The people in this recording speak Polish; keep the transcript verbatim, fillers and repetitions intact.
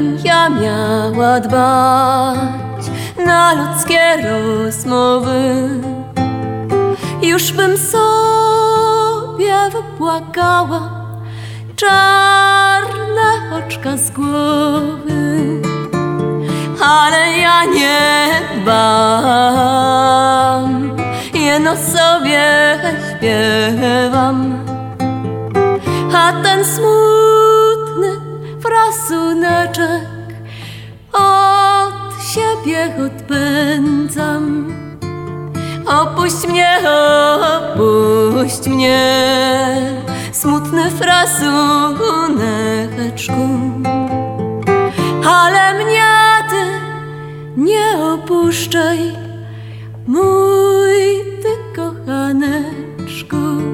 Gdybym ja miała dbać na ludzkie rozmowy, już bym sobie wypłakała czarne oczka z głowy. Ale ja nie dbam, jeno sobie śpiewam, a ten smutny frasuneczek od siebie odpędzam. Opuść mnie, opuść mnie, smutny frasuneczku, ale mnie ty nie opuszczaj, mój ty kochaneczku.